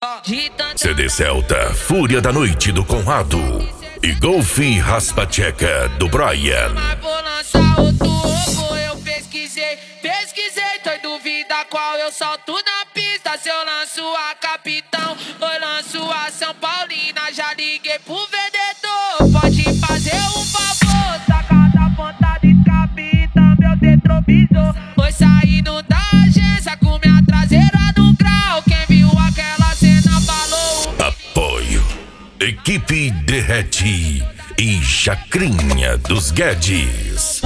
CD Celta, Fúria da Noite do Conrado e Golfe Raspa Tcheca do Brian. Mas vou lançar outro roubo, eu pesquisei, tô em dúvida qual eu solto na pista. Se eu lanço a Capitão ou lanço a São Paulina, já liguei pro vendedor. Pode fazer um favor, sacar da ponta de Capitão, meu retrovisor. Foi saindo da agência com minha traseira no grau. Quem viu aquela cena falou. Apoio Equipe Derrete e Chacrinha dos Guedes.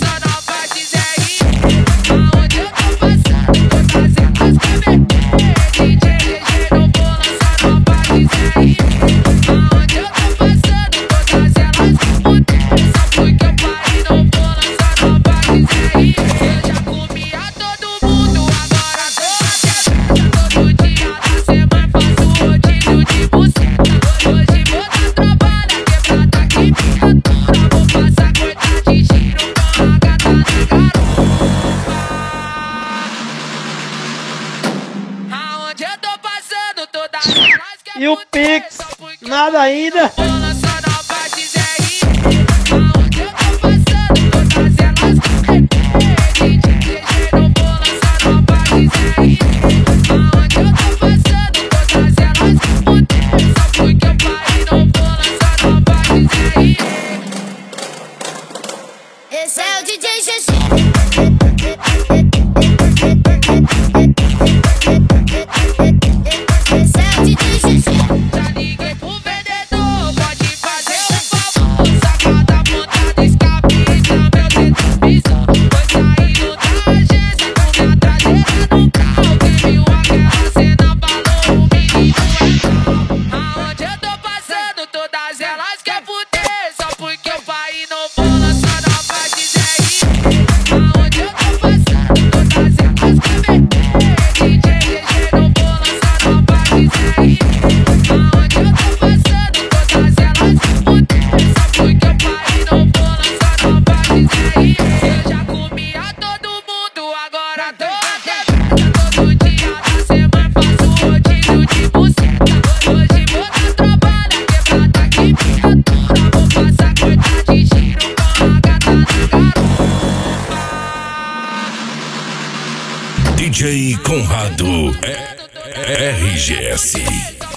E o Pix, nada ainda. Esse é o DJ GG. Já liguei pro vendedor, pode fazer um favor, sacar da ponta do escape, meu retrovisor. Foi saindo da agência com minha traseira no carro. Quem viu aquela cena falou, o menino é mal. Aonde eu tô passando, todas elas quer fuder, só porque o pai não vou lançando a parte de ZI. Aonde eu tô passando, todas elas quer meter, DJ GG não vou lançando a parte de ZI. Aonde eu tô passando, todas elas fudem, só porque o pai não vou lançar a parte de ZI. Eu já comia todo mundo, agora tô até todo dia da semana faço rodízio de buceta. Hoje vou dar trabalho, quebrada aqui viatura. Vou passar corta de giro com a gata na garupa. DJ Conrado RGS.